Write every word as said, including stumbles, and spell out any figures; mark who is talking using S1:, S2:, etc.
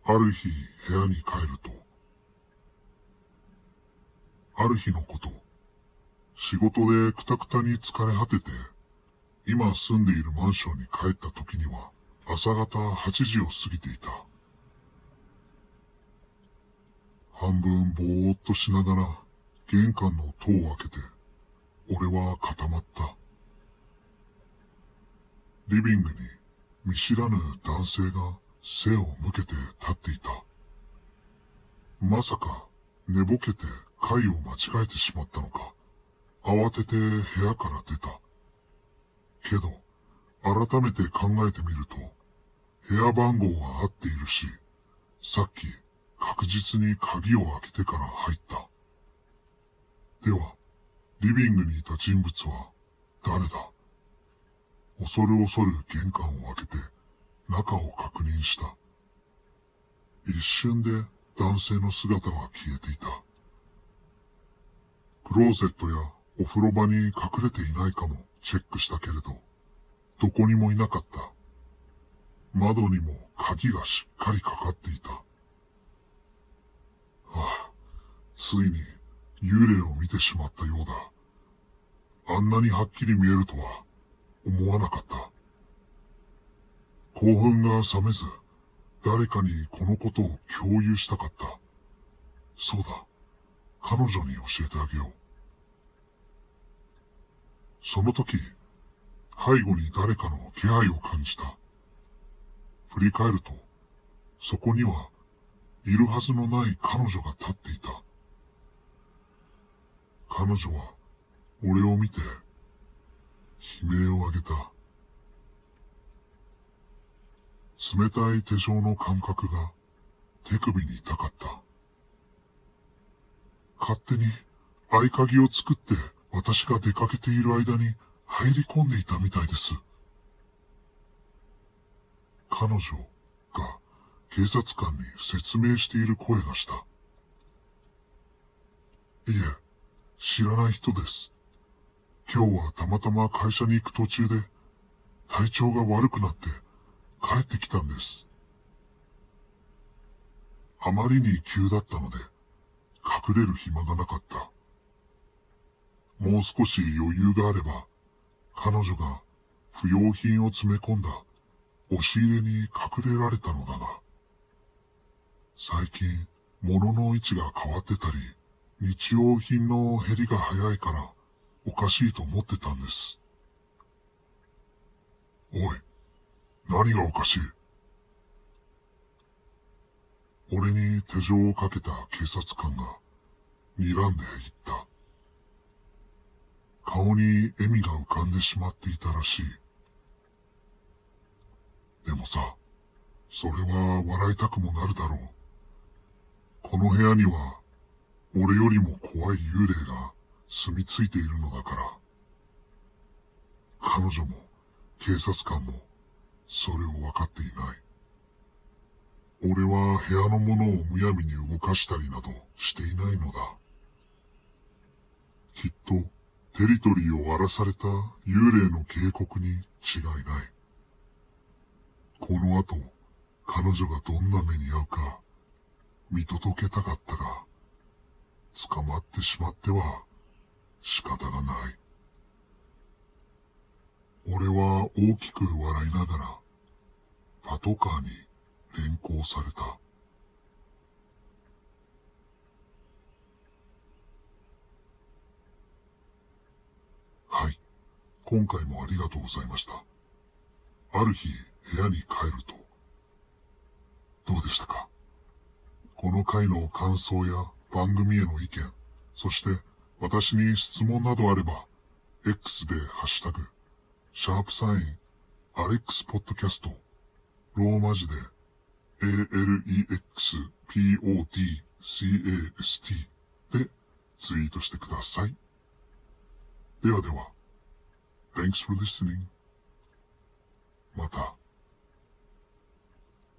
S1: ある日部屋に帰ると、ある日のこと、仕事でくたくたに疲れ果てて、今住んでいるマンションに帰った時には朝方はちじを過ぎていた。半分ぼーっとしながら玄関の戸を開けて、俺は固まった。リビングに見知らぬ男性が背を向けて立っていた。まさか寝ぼけて階を間違えてしまったのか、慌てて部屋から出た。けど、改めて考えてみると、部屋番号は合っているし、さっき確実に鍵を開けてから入った。では、リビングにいた人物は誰だ？恐る恐る玄関を開けて中を確認した。一瞬で男性の姿は消えていた。クローゼットやお風呂場に隠れていないかもチェックしたけれど、どこにもいなかった。窓にも鍵がしっかりかかっていた。はあ、ついに幽霊を見てしまったようだ。あんなにはっきり見えるとは思わなかった。興奮が冷めず、誰かにこのことを共有したかった。そうだ、彼女に教えてあげよう。その時、背後に誰かの気配を感じた。振り返ると、そこにはいるはずのない彼女が立っていた。彼女は俺を見て悲鳴を上げた。冷たい手錠の感覚が手首に痛かった。勝手に合鍵を作って私が出かけている間に入り込んでいたみたいです。彼女が警察官に説明している声がした。いえ、知らない人です。今日はたまたま会社に行く途中で体調が悪くなって帰ってきたんです。あまりに急だったので隠れる暇がなかった。もう少し余裕があれば彼女が不要品を詰め込んだ押し入れに隠れられたのだが、最近物の位置が変わってたり日用品の減りが早いからおかしいと思ってたんです。おい、何がおかしい？俺に手錠をかけた警察官が睨んで言った。顔に笑みが浮かんでしまっていたらしい。でもさ、それは笑いたくもなるだろう。この部屋には俺よりも怖い幽霊が住み着いているのだから。彼女も警察官もそれを分かっていない。俺は部屋のものをむやみに動かしたりなどしていないのだ。きっとテリトリーを荒らされた幽霊の警告に違いない。この後、彼女がどんな目に遭うか見届けたかったが、捕まってしまっては仕方がない。俺は大きく笑いながらパトカーに連行された。はい、今回もありがとうございました。ある日部屋に帰ると、どうでしたか？この回の感想や番組への意見、そして私に質問などあれば X でハッシュタグシャープサインアレックスポッドキャストローマ字で エーエルイーエックスポッドキャスト でツイートしてください。ではでは、Thanks for listening. また。